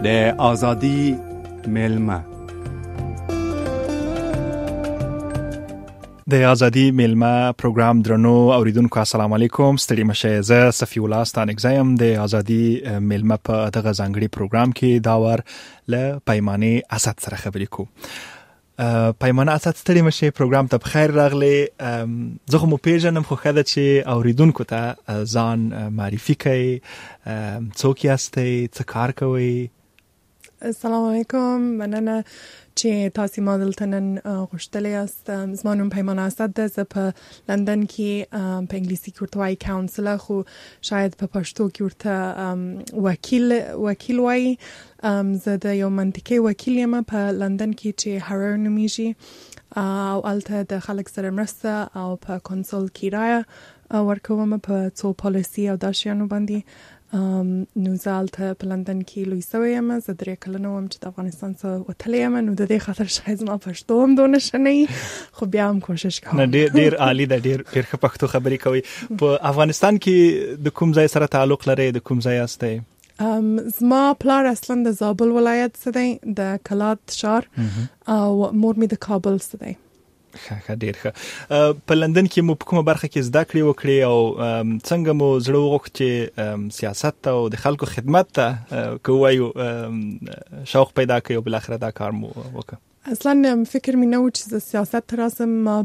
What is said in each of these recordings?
د آزادی میلمه. د ازادي میلمه پروګرام درنو اوریدونکو السلام علیکم. ستړي مشه. زه صفی الله ستانک زایم. د ازادي میلمه په دغه ځانګړي پروګرام کې داور ل پیمانه اسد سره خبرې کو. پیمانه اسد ستړي مشه پروګرام ته بخیر راغلی. زه خو مو پیژنم خو خاله چې اوریدونکو ته ځان معرفي کړئ. څوک یاستئ؟ څه کار کوئ؟ السلام علیکم. مننه چې تاسو ما دلته نن غوښتلی یاست. زما نوم پیمانه اسد ده. زه په لندن کې په انګلیسي کې ورته وایي کاونسلر، خو شاید په پښتو کې ورته وکیل وایي. زه د یو منطقې وکیل یم په لندن کې چې هارو نومیږي، او هلته د خلک سره مرسته او په کنسول کرایه ورکوم په څو پالیسي او دا شیانو باندې. نو زه هلته په لندن کې لوی سوی یم. زه 3 کلنه وم چې د افغانستان څخه وتلی یم، نو د دې خاطر شاید زما پښتو هم دونه ښه نه وي، خو بیا هم کوشش کوم. ډېر عالی ده. ډېر ښه پښتو خبرې کوي. په افغانستان کې د کوم ځای سره تعلق لرئ؟ د کوم ځای یاستئ؟ زما پلار اصلا د زابل ولایت څخه دی، د کلات شهر، او مور مې د کابل څخه دی. ښه ډېر ښه. په لندن کې مو په کومه برخه کې زده کړې وکړې او څنګه مو زړه وغوښت چې سیاست او د خلکو خدمت ته کوو شوق پیدا کړئ او بالاخره دا کار مو وکړ؟ اصلا فکر مې نه و چې سیاست ته راسم.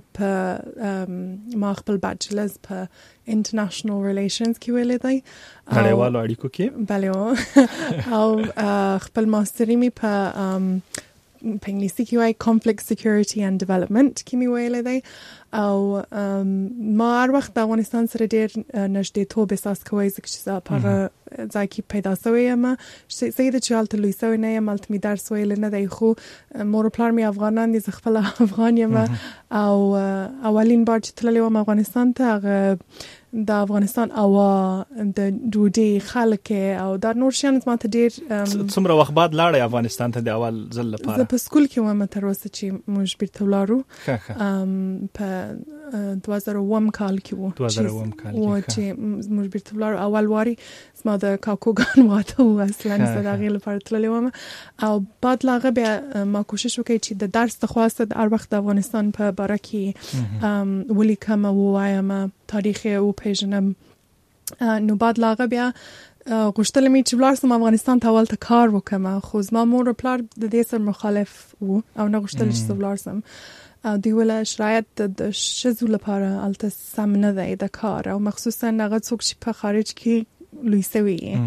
ما خپل بیچلرز په انټرنیشنل ریلیشنز کې ویلې دی، نړیوالو اړیکو کې. بله، او خپل ماستري مې په انګلیسي کې وایي conflict security and development کې مې ویلې دی. او ما هر وخت د افغانستان سره ډېر نږدېتوب احساس کوی، ځکه چې زه په هغه ځای کې پیدا سوی یم. صحیح ده چې هلته لوی سوی نه یم، هلته مې درس ویلی نه دی، خو مور و پلار مې افغانان دي، زه خپله افغان یم. او اولین بار چې تللی وم افغانستان ته، هغه د افغانستان هوا، د ډوډۍ، خلک او دا نور شیان زما ته ډېر. څومره وخت بعد لاړئ افغانستان ته د اول ځل لپاره؟ زه په سکول کې وم تر اوسه چې موږ بیرته ولاړو. په 2001 کال کې و 2001 کال کې چې موږ بیرته ولاړو. اول واري زما د کاکوګان واده و، اصلا زه د هغې لپاره تللی وم. او بعد له هغه بیا ما کوشش وکړی چې د درس د خواسته د هر وخت د افغانستان په باره کې ولیکم او ووایم، تاریخ یې وپېژنم. نو بعد له هغه بیا غوښتل مې چې ولاړ سم افغانستان ته هلته کار وکړم، خو زما مور او پلار د دې سره مخالف و او نه غوښتل چې زه ولاړ سم. دوی ویل شرایط د ښځو لپاره هلته سم نه دی د کار، او مخصوصا هغه څوک چې په خارج کې لوی سوي.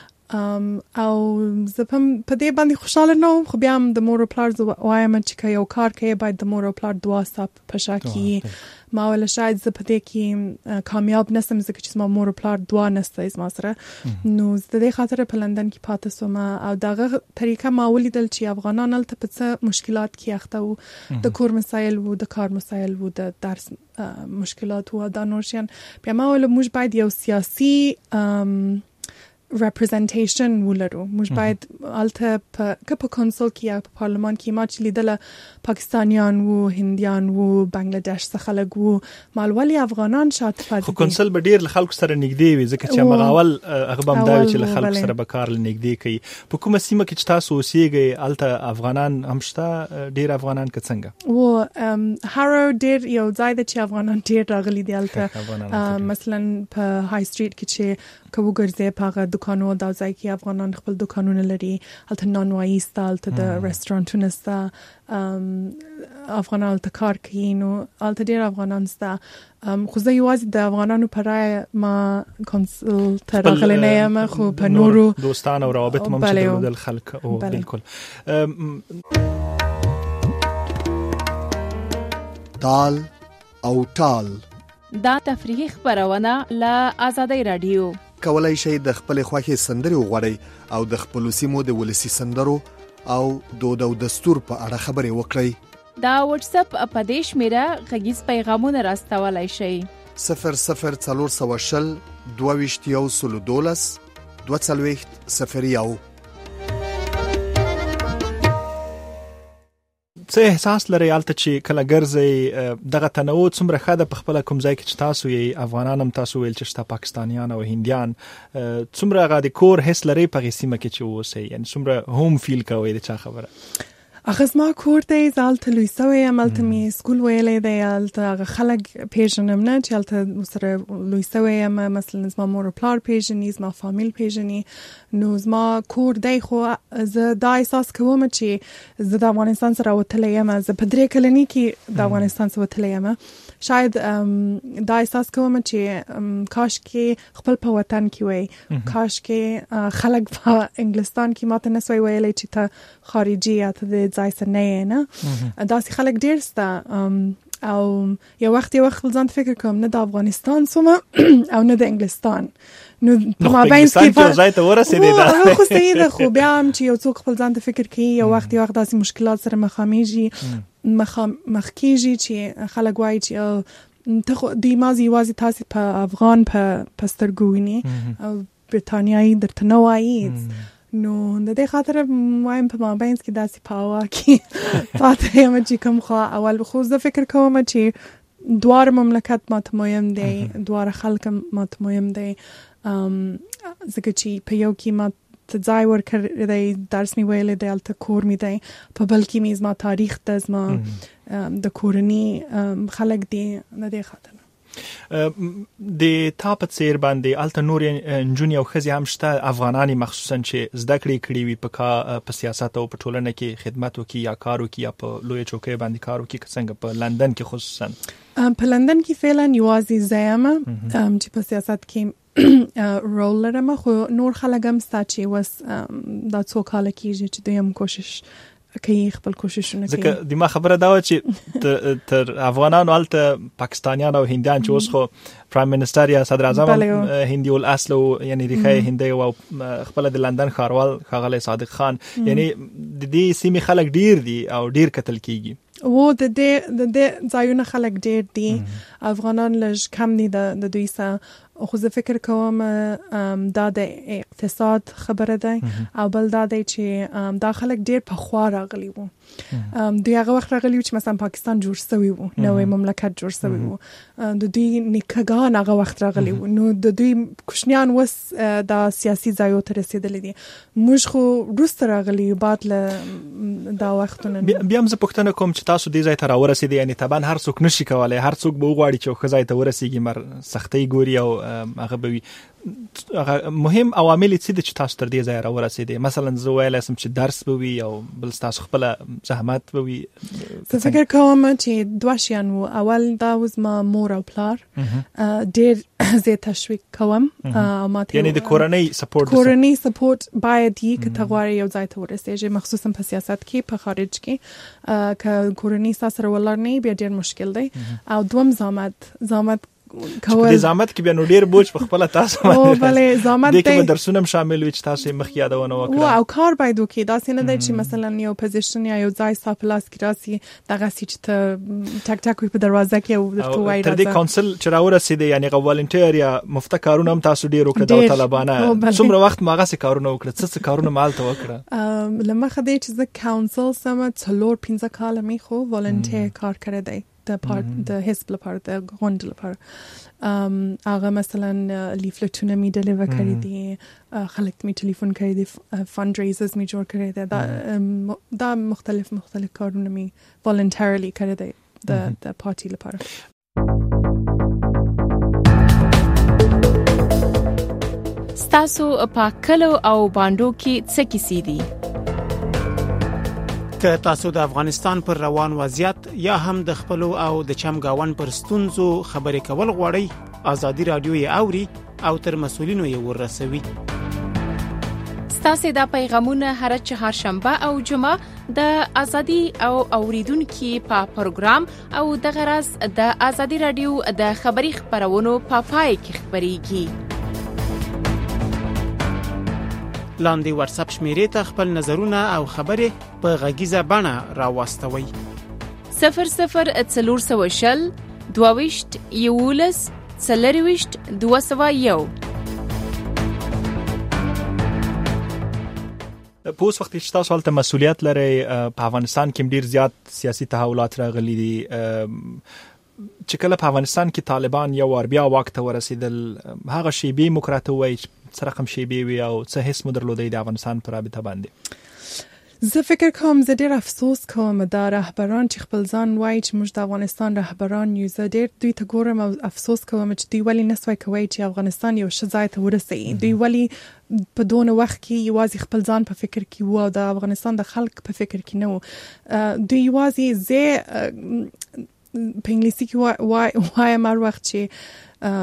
او زه په دې باندې خوشحاله نه وم، خو بیا هم د مور او پلار زه وایم چې که یو کار کوي باید د مور او پلار دعا ستا په شا کړي. ما ویل شاید زه په دې کې کامیاب نسم، ځکه چې زما مور او پلار دعا نسته زما سره. نو د دې خاطر په لندن کې پاتې سوم. او دغه طریقه ما ولیدل چې افغانان هلته په څه مشکلات کې اخته وو، د کور مسایل وو، د کار مسایل وو، د درس مشکلات وو، دا نور شیان. بیا ما ویل موږ باید یو سیاسي representation ولرو. موږ باید هلته په کنسول کې یا په پارلمان کې ما چې لیدله پاکستانیان وو، هندیان وو، بنگلادش څخه خلک وو، ما ولې افغانان شاته پاتې دي؟ خو کنسول به ډېر له خلکو سره نږدې وي، ځکه چې هغه اول هغه به هم دا وي چې له خلکو سره به کار نږدې کوي. په کومه سیمه کې چې تاسو اوسېږئ هلته افغانان هم شته؟ ډېر افغانان که څنګه؟ هارو ډېر یو ځای ده چې افغانان ډېر راغلي دي هلته. مثلا په های سټریټ کې چې که وګرځې په هغه دکانو، دا ځای کې افغانان خپل دکانونه لري. هلته نانوایي سته، هلته د رستورانټونه سته، افغانان هلته کار کوي. نو هلته ډېر افغانان سته. خو زه یوازې د افغانانو په رایه ما کنسول ته راغلی نه یم، خو په نورو دوستان او روابط هم چې درلودل خلک. او بالکل. تال او ټال دا تفریحي خبرونه له آزادۍ رادیو. کولای شئ د خپل خوښې سندرې وغواړئ او د خپل سیمو د ولسی سندرو او دود او دستور په اړه خبرې وکړئ. دا واتس اپ په دې شمیره غږیز پیغامونه راستولای شئ. 00420 22 22 01. څه احساس لري البته چې کله ګرځي دغه تنوع څومره ښه ده په خپل کوم ځای کې چې تاسو یې افغانان هم تاسو ویل چې شته پاکستانیان او هندیان څومره هغه د کور حس لري په سیمه کې چې اوسئ یعنی څومره هوم فیل کوئ د چا خبره اخس ما کور ته زالت لوي سوی عملت می سکول ویلې دی الته خلک پیژنم نه چې الته سره لوي سوی مثلا زما مور پلار پیژني زما فامیل پیژني نو زما کور دی خو زه دا احساس کوم چې زه د افغانستان سره وتلې یم زه په 3 کلنی کې د افغانستان سره وتلې یم شاید دا احساس کوم چې کاش کې خپل په وطن کې وای کاش کې خلک په انګلستان کې ماته نسوي ویلې چې ته خارجي یا ته ځای سره نه داسې خلک ډیر سته او یو وخت ځان فکر کوم نه د افغانستان سومه او نه د انګلستان نو په مابین کې په ځای ته ورسېدې دا خو صحیح ده خو بیا هم چې یو څوک خپل ځان ته فکر کوي یو وخت داسې مشکلات سره مخ کیږي چې خلک وایي چې ته خو د مازی وازي تاسو په افغان په سترګو ویني او برتانیایی درته نه وایي نو د دې خاطر وایم په مابین کې داسې پاوا کې پاتې یم چې کوم خو اول خو زه فکر کوم چې دوار مملکت ماته مهم دی دوار خلک ماته مهم دی ځکه چې په یو کې ما ته ځای ورکړی دی درس مې ویلی دی هلته کور مې دی په بل کې مې زما تاریخ ده زما د کورني خلک دی د دې خاطر د تا په څیر باندې الته نور نجونې او ښځې هم شته افغانانې مخصوصا چې زده کړې کړې وي په سیاست او په ټولنه کې خدمت وکړي یا کار وکړي یا په لویه چوکۍ باندې کار وکړي که څنګه په لندن کې خصوصا په لندن کې فعلا یوازې زه یم چې په سیاست کې رول لرم خو نور خلک هم ستا چې اوس دا څو کاله کېږي چې دوی هم کوشش کوي خپل کوششونه کوي ځکه د ما خبره دا و چې تر افغانانو هلته پاکستانیان او هندیان چې اوس خو پرایم منسټر یا صدر اعظم هندي الاصل یعنی ریښه هندي او خپل د لندن ښاروال ښاغلی صادق خان یعنی د دې سیمې خلک ډیر دي او ډیر قتل کیږي و د دې ځایونه خلک ډیر دي افغانان لږ کم دي د دوی سره خو زه فکر کوم دا د اقتصاد خبره ده او بل دا دی چې دا خلک ډیر په خوا راغلي وو دوی هغه وخت راغلي چې مثلا پاکستان جوړ شوی وو نوې مملکت جوړ شوی وو د دوی نیکهګان هغه وخت راغلي وو نو د دوی کوشنیان وس دا سیاسي ځایو ته رسیدلي دي موږ خو وروسته راغلي بعد له دا وختونه بیا هم زه پوښتنه کوم چې تاسو دې ځای ته راورسېدئ یعنی طبعا هر څوک نشي کولی هر څوک به وغواړي چې ښه ځای ته ورسېږي مر سختۍ ګوري او هغه به وي مهم عوامل څه دي چې تاسو تر دې ځای راورسېدئ مثلا زه ویلی سم چې درس به وي او بل ستاسو خپله زحمت به وي زه فکر کوم چې دوه شیان وو اول دا و زما مور او پلار ډېر زه تشویق کوم یعنی د کورنۍ سپورټ باید یې که ته غواړې یو ځای ته ورسېږې مخصوصا په سیاست کې په خارج کې که کورنۍ ستا سره ولاړ نه بیا ډېر مشکل دی او دوم زحمت کول د زحمت کې بیا نو ډیر بوج په خپل تاسو باندې بلې زحمت دی کې درسونه هم شامل وي چې تاسو مخ یادونه وکړه او کار باید وکړي دا څنګه دی چې مثلا یو پوزیشن یا یو ځای ستا پلاس کې راسي دغه چې ته ټک ټک په دروازه کې او درته وایي تر دې کونسل چې راورسېدې یعنی غوالنټیر یا مفته کارونه هم تاسو ډیر وکړه د طالبانه څومره وخت ماغه سي کارونه وکړه څه کارونه مالته وکړه لمخه دی چې د کونسل سم څلور 15 کال می خو والنټیر کار کړی دی د حزب لپاره د غونډ لپاره هغه مثلا لیفلټونه می ډیلیور کړی دي خلک می ټلیفون کړی دي فند ریزرز می جوړ کړی دي دا مختلف کارونه می والنټریلی کړی دي د پارټي لپاره ستاسو په کلو او باندو کې څه کیسې دي که تاسو د افغانستان پر روان وضعیت یا هم د خپل او د چمګاون پر ستونزو خبرې کول غواړئ ازادي رادیو یې اوري او تر مسولینو یې ورسوي ستاسو د پیغامونه هر چهارشنبه او جمعه د ازادي او اوریدونکو په پروګرام او د غرض د ازادي رادیو د خبري خبرونو په پای کې خبريږي لاندې واتس اپ شمیرې ته خپل نظرونه او خبرې په غږیزه بڼه راوستوئ 0040 22 11 40 201 په اوس وخت کې تاسو هلته مسولیت لرئ په افغانستان کې ډیر زیات سیاسي تحولات راغلي دي چې کله په افغانستان کې طالبان یو ور بیا واک ته ورسېدل هغه شیبې مکراته وای څه رقم شیبې وي او څه حس مو درلودی د افغانستان پر رابطه باندې زه فکر کوم زه ډیر افسوس کوم دا رهبران چې خپل ځان وایي چې موږ د افغانستان رهبران یو زه ډیر دوی ته ګورم او افسوس کوم چې دوی ولی نسوي کوي چې افغانستان یو ښه ځای ته ورسېږي دوی ولی په دونه وخت کې یوازې خپل ځان په فکر کې وو او د افغانستان د خلک په فکر کې نه وو دوی یوازې زه په انګلیسي کې وایم هر وخت چې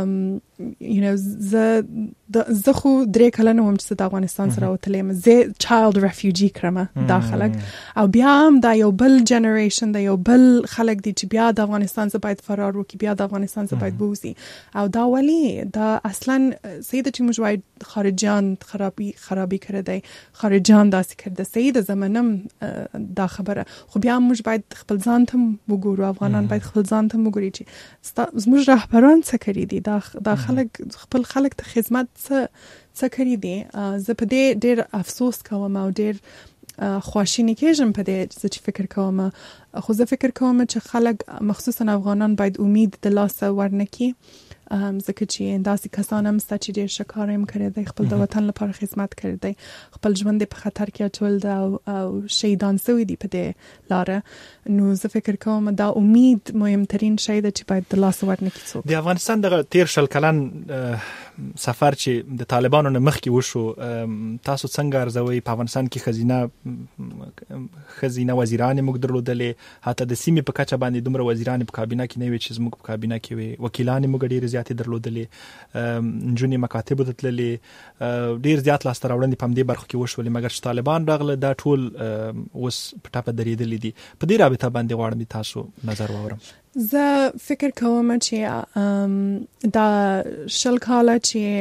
زه خو 3 کلنه وم چې د افغانستان سره وتلم زه چایلد ریفیوجی کړم داخلك او بیا هم دا یو بل جنریشن دا یو بل خلک دي چې بیا د افغانستان څخه باید فرار وکړي بیا د افغانستان څخه باید بوزي او دا ولی دا اصلا سید چې موږ وای خارجيان خرابي کړی دی خارجيان داسې کړی سید زمانم دا خبره خو بیا موږ باید خپل ځان ته وګورو افغانان باید خپل ځان ته وګوري چې موږ رهبران څه کړی دي دا خلک خپل خلک ته خدمت څه کړی دي زه په دې ډېر افسوس کوم او ډېر خواشینی کېږم په دې چې فکر کوم خو زه فکر کوم چې خلک مخصوصا افغانان باید امید د لاسه ورنکي ځکه چې داسې کسان هم ستا چې ډېر ښه کار هم کړی دی خپل د وطن لپاره خدمت کړی دی خپل ژوند په خطر کې اچول دی او شهیدان سوي دي په دې لاره نو زه فکر کوم دا امید مهمترین شی ده چې باید د لاسه ورنکي څوک د افغانستان دغه 13 کلن سفر چې د طالبانو نه مخکې وشو تاسو څنګه ارزوي په افغانستان کې خزینه وزیران موږ درلودلې حتی د سیمې په کچه باندې دومره وزیران په کابینه کې نه وي چې زموږ په کابینه کې وي وکیلان موږ ډېر زیات درلودلې نجونې مکاتب ته تللې ډېر زیات لاس راوړنې په دې برخه کې وشولې مګر چې طالبان راغله دا ټول اوس په ټاپه درېدلې دي په دې رابطه باندې غواړم تاسو نظر واورم زه فکر کوم چې دا شل کاله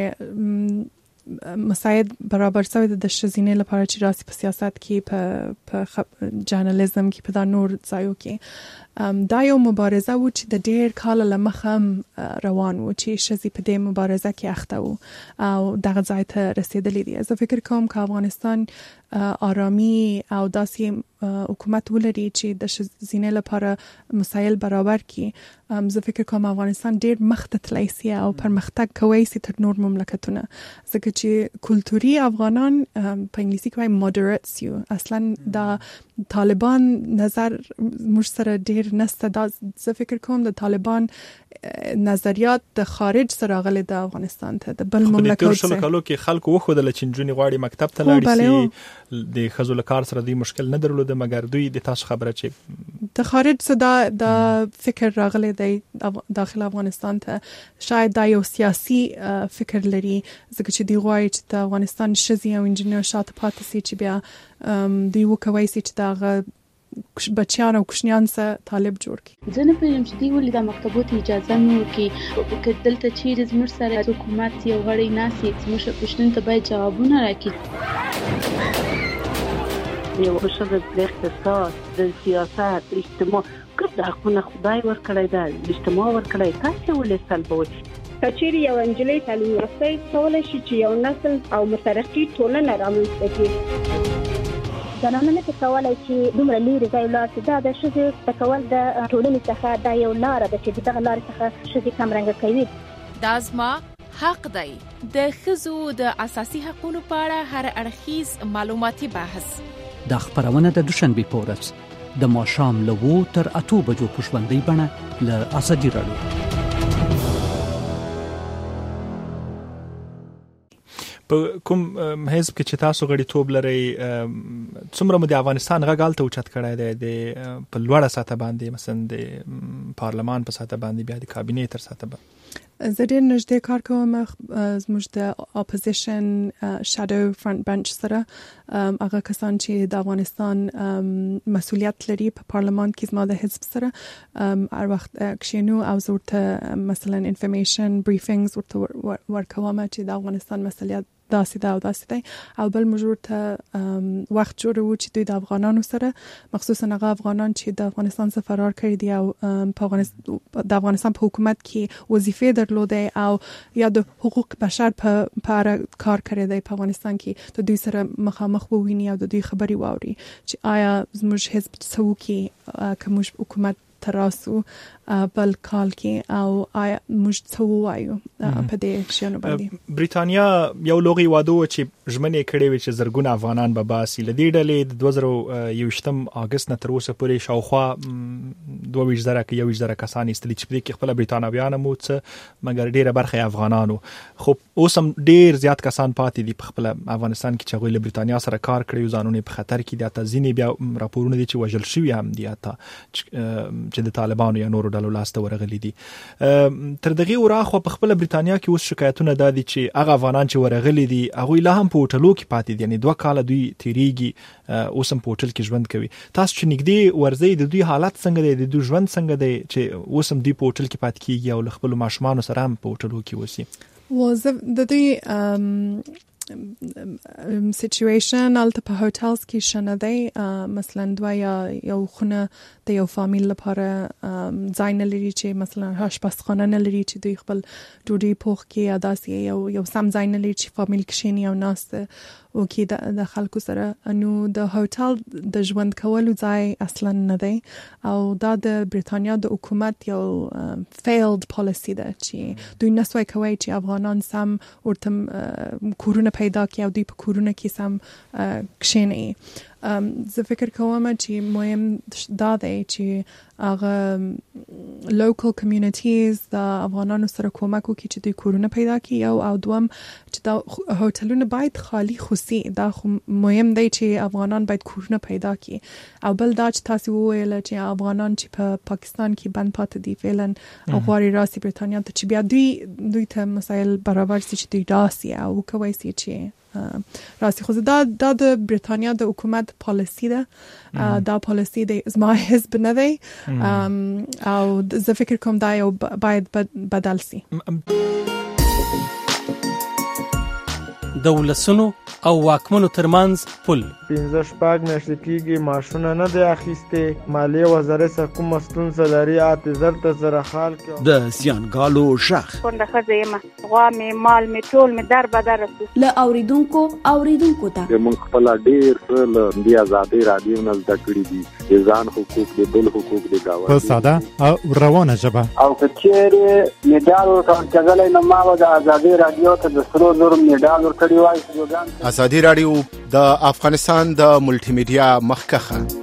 چې مساعد برابر شوی د ښځینې لپاره چې راسي په سیاست کې په جرنالیزم کې په دا نور ځایو کې دا یو مبارزه و چې د ډېر کاله له مخه روان و چې ښځې په دې مبارزه کې اخته و او دغه ځای ته رسېدلې دي زه فکر کوم که افغانستان آرامی او داسې حکومت ولري چې د ښځینې لپاره مسایل برابر کړي زه فکر کوم افغانستان ډېر مخته تللی سي او پرمختګ کوی سي تر نور مملکتونه ځکه چې کلتوري افغانان په انګلیسي کې وایي moderates یو اصلا دا طالبان نظر موږ سره ډېر نسته دا زه فکر کوم د طالبان نظریات د خارج سره راغلي د افغانستان ته د بل مملکت څخه په کلو کې خلکو وښودل چې نجونې غواړي مکتب ته لاړ شي د ښځو له کار سره دوی مشکل نه درلوده مګر دوی د تاسو خبره چې د خارج څخه د فکر راغلی دی داخل افغانستان ته شاید دا یو سیاسي فکر لري ځکه چې دوی غواړي چې د افغانستان ښځې او انجینر شاته پاتې سي چې بیا دوی وکوي سي چې دغه بچیان او کوشنیان سره طالب جوړ کړي زه نه پوهیږم چې دوی ولې د مکتبو ته اجازه نه ورکوي که دلته چیرې زموږ سره حکومت یو غړی ناست وي زموږ پوښتنو ته باید جوابونه راکړي یو ښځه د اقتصاد د سیاست اجتماع ګډ حقونه خدای ورکړی دی اجتماع ورکړی تاسو ولې سلبوي کچېرې یو انجلۍ تعلیم یافته کولای شي چې یو نسل او مترقي ټولنه رامنځته کړي زنانه نه کولای چې دومره لري ځای لاړ شي دا د ښځې د کول د ټولنې څخه دا یو لار ده چې دغه لار څخه ښځې کمرنګ کوي دا زما حق دی د ښځو د اساسي حقوقو په اړه هر اړخیز معلوماتي بحث د خبرونه د دوشنبه په ورځ د ماښام له 2 تر 8 بجو په ژوندۍ بڼه له ازادي رادیو په کوم حزب کې چې تاسو غړي توب لري څومره د افغانستان غږ ته اوچت کړای دی د په لوړه سطح باندې مثلا د پارلمان په سطح باندې بیا د کابینې تر سطح باندې زه ډېر نږدې کار کوم زموږ د اپوزیشن شادو فرنٹ بنچ سره هغه کسان چې د افغانستان مسؤلیت لري په پارلمان کې زما د حزب سره هر وخت کښینو او زه ورته مثلا انفارمیشن بریفینګز ورته ورکوم چې د افغانستان داسې دا او داسې دی او بل موږ ته وخت جوړو چې دوی د افغانانو سره مخصوصا هغه افغانان چې د افغانستان څخه فرار کړي دي او د افغانستان په حکومت کې وظیفه درلوده او یا د حقوق بشر په اړه کار کړی دی په افغانستان کې د دوی سره مخامخ وویني او د دوی خبري واوري چې آیا زموږ حزب څه کوي کوم حکومت تراسو بل کال کې او آیا موږ څه وایو په دې شنو باندې بریتانیا یو لوغي واده چې ژمنې کړې وي چې زرګونه افغانان به باسي لدې ډلې د 2021 اگست نه تر اوسه پورې شاوخوا 22,000 کسان استلي چې په کې خپل بریتانویان مو څه مګر ډیره برخه افغانانو خو اوس هم ډیر زیات کسان پاتې دي په خپل افغانستان کې چې غوښله بریتانیا سره کار کړی ځانونه په خطر کې دي اته ځینې بیا راپورونه دي چې وژل شوی هم دي اته چې د طالبانو یا نورو ډلو لاسته ورغلي دي تر دغه وراخه په خپل بریتانیا کې اوس شکایتونه دادي چې هغه افغانان چې ورغلي دي هغه لا هم په هوټلو کې پاتې دي یعنی 2 کال دوی تیریږي اوس هم په هوټل کې ژوند کوي تاسو چې نګدي ورځي د دوی حالت څنګه دي د دوی ژوند څنګه دی چې اوس هم دوی په هوټل کې پاتې کیږي او خپل ماشومان سره هم په هوټلو کې وسی د دوی سیچویشن الته په هوټلز کې شنه دی مثلا دوی یو خونه د یو فامیل لپاره ځای نه لري چې مثلا آشپزخانه نه لري چې دوی خپل ډوډۍ پوخ کې یا داسې یو سم ځای نه لري چې فامیل کښیني او ناسته او کې د خلکو سره نو د هوټل د ژوند کولو ځای اصلا نه دی او دا د بریتانیا د حکومت یو فیلد پالیسی ده چې دوی نسوي کوي چې افغانان سم ورته کورونه پیدا کړي او دوی په کورونه کې سم کښیني زه فکر کوم چې مهم دا دی چې هغه لوکل کمیونټیز د افغانانو سره کومک وکړي چې دوی کورونه پیدا کړي او دوم چې دا هوټلونه باید خالی خوسي دا مهم دی چې افغانان باید کورونه پیدا کړي او بل دا چې تاسو وویل چې افغانان چې په پاکستان کې بند پاتې دي فعلا او غواړي راسي بریتانیا ته چې بیا دوی ته مسایل برابر شي چې دوی راسي او کوي چې راسي خو دا د بریتانیا د حکومت پالیسی ده دا پالیسی د زما حزب نه دی او زه فکر کوم دا یو باید بدل سي د ولسونو او واکمنو ترمنځ پل 15 میاشتې کېږي معاشونه نه دی اخیسته مالیه وزارت څخه کوم ستونزه لري اعتذار ته زره حال کې د زیانګالو شخ څنګه خزه غوا می مال می ټول می در بدر له اوریدونکو ته موږ خپل ډیر څه د آزادۍ رادیو نه زده کړی دي ځان حقوق دي بل حقوق دي گاوه په ساده او روانه ژبه او کچېره میډال ورکړل نو ما د آزادۍ رادیو ته د سرو زر میډال ورکړی وای آزادۍ رادیو د افغانستان د ملټي میډیا مخکخه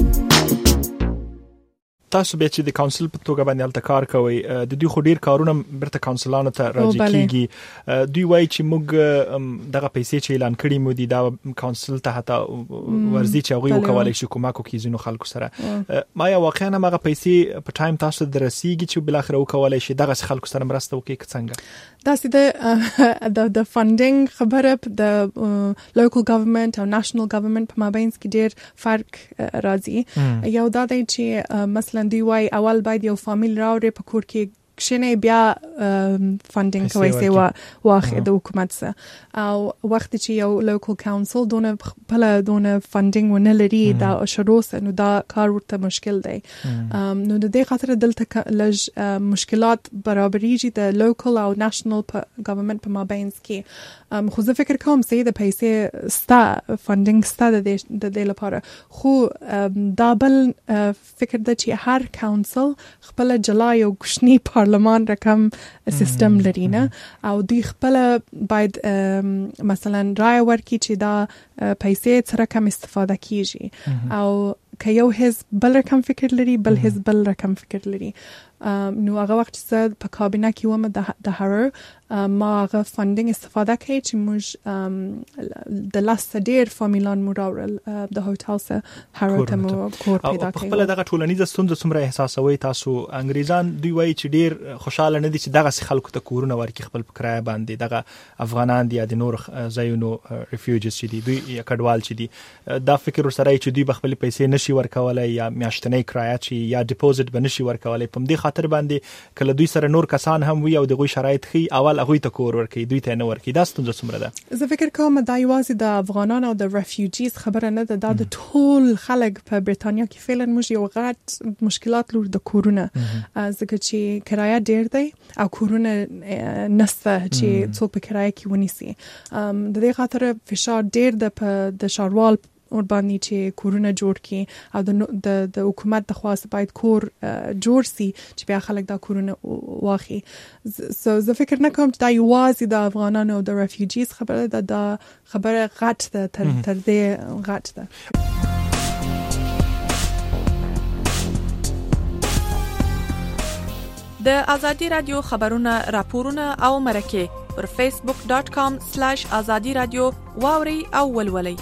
تاسو به چې د کونسل په توګه باندې الته کار کوي د دوی خو ډیر کارونه برته کونسلانو ته راځي کیږي دوی وایي چې موږ دغه پیسې چې اعلان کړی مو دي دا کونسل ته حتی ورزي چې هغه وکولای شي کومک وکړي ځینو خلکو سره ما یا واقعا هغه پیسې په ټایم تاسو درسیږي چې بل اخر وکولای شي دغه خلکو سره مرسته وکړي څنګه دا سیده د فاندینګ خبره د لوکل ګورنمنت او نېشنل ګورنمنت په مابین کې ډیر فرق راځي یو دا دی چې مثلا دی وای اول باید یو فامیل راوړي په کور کې کښینه بیا فاندینګ کوي سي واخه د حکومت سره او وخت چې یو لوکل کونسل دونه فاندینګ ونه لري دا شروع نو دا کار ورته مشکل دی نو د دې خاطر دلته لږ مشکلات برابرېږي د لوکل او نېشنل ګورنمنت په مابین کې خو زه فکر کوم چې د پیسې ستا فاندینګ ستا د دې لپاره خو دا بل فکر د چې هر کونسل خپل جلا یو کوچنی پارلمان رقم سیستم لري نه او دوی خپل باید مثلا رای ورکړي چې دا پیسې څه رقم استفاده کیږي او که یو حزب بل رقم فکر لري بل حزب بل رقم فکر لري نو هغه وخت چې په کابینه کې ومه د هر ما هغه فاندینګ استفاده کوي چې موږ د لاس ډیر فامیلان مو راوړل د هوټل سره هر ته مو کور پیدا کړی خپل دغه ټولنیزه ستونزه څومره احساسوي تاسو انګریزان دوی وایي چې ډیر خوشاله نه دي چې دغه خلکو ته کورونه ورکړي خپل کرایه باندې دغه افغانان دي د نور ځایونو ریفیوجیز چې دي دوی کډوال چې دي دا فکر سره چې دوی خپل پیسې نشي ورکولای یا میاشتنی کرایه چی یا ډیپوزیټ بنشي ورکولای. په دې خاطر باندې کله دوی سره نور کسان هم وي او دغه شرایط خي اول هغه ته کور ورکي دوی ته نه ورکي. دا ستونزه څومره ده؟ زه فکر کوم دا یوازې د افغانانو او د ریفیوجیز خبره نه ده، دا د ټول خلک په بریتانیا کې فعلا موږ یو غټ مشکلات لور د کورونه، ځکه چې کرایه ډیر دی او کورونه نسته چې څوک په کرایه کې ونیسي. د دې خاطر فشار ډیر د شاروال ور باندې چې کورونه جوړ کړي او د حکومت د خواست باید کور جوړ سي چې بیا خلک دا کورونه واخلي. زه فکر نه کوم چې دا یوازې د افغانانو او د ریفیوجیز خبره ده، دا خبره غټ ده، تر دې غټ ده. د ازادي رادیو خبرونه، راپورونه او مرکه پر facebook.com/azadi radio واوري او ولولي.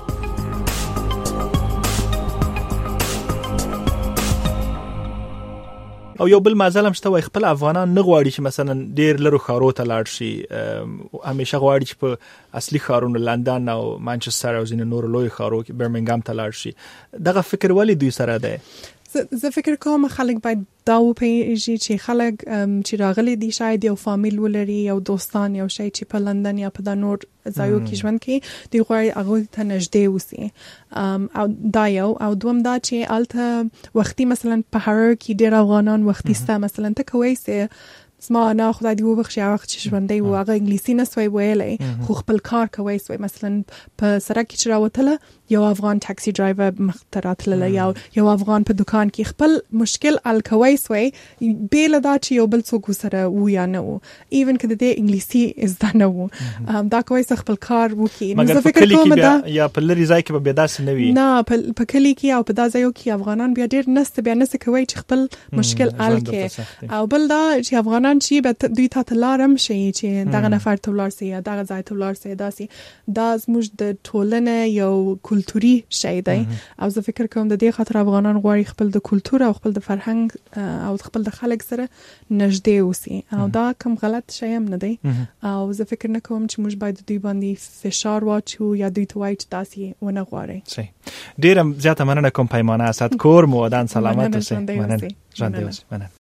او یو بل مازال هم شته وای خپل افغانان نه غواړي چې مثلا ډیر لرو خارو ته لاړ شي، همیشه غواړي چې په اصلي خارونو لندن او مانچستر او ځینې نور لوی خارو کې برمنګام ته لاړ شي. دغه فکر ولی دوی سره ده؟ زه فکر کوم خلک باید دا وپیژني چې خلک چې راغلي دي شاید یو فامیل ولري، یو دوستان، یو شي چې په لندن یا په نور ځایو کې ژوند کوي، دوی غواړي هغه ته نږدې اوسي. او دا یو او دوم دا چې الته وختي مثلا په هر کې ډیر افغانان وختي ستا مثلا ته کوي سه اسما نه خدای دې وبخښي هغه چې ژوندۍ و هغه انګلیسي نه سوی ویلای خو خپل کار کوي سوی. مثلا په سړک کې راوتله یو افغان ټاکسي ډرایور مختراتله یا یو افغان په دکان کې خپل مشکل ال کوي سوی بیل دا چې یو بل څوک سره و یا نه و ایون کده دې انګلیسي از دا نه و دا کوي خپل کار وکي. نو فکر کوم دا یا په لری ځای کې به داس نه وي، نه په کلی کې او په دا ځایو کې افغانان بیا ډیر نست بیا نس کوي چې خپل مشکل ال کې. او بل دا چې افغانان چې به دوی ته لارم شي چې دغه نفر ته ولار سي یا دغه ځای ته ولار سي داسي دا زموږ د ټولنې یو کلتوري شی دی. او زه فکر کوم د دې خاطر افغانان غواړي خپل د کلتور او خپل د فرهنګ او خپل د خلک سره نږدې اوسي او دا کوم غلط شی هم نه دی. او زه فکر نه کوم چې موږ باید دوی باندې فشار واچو یا دوی ته وایي چې داسي ونه غواړي. ډیره زیاته مننه کوم پیمانه اسد کور مو ودان سلامت اوسئ. مننه.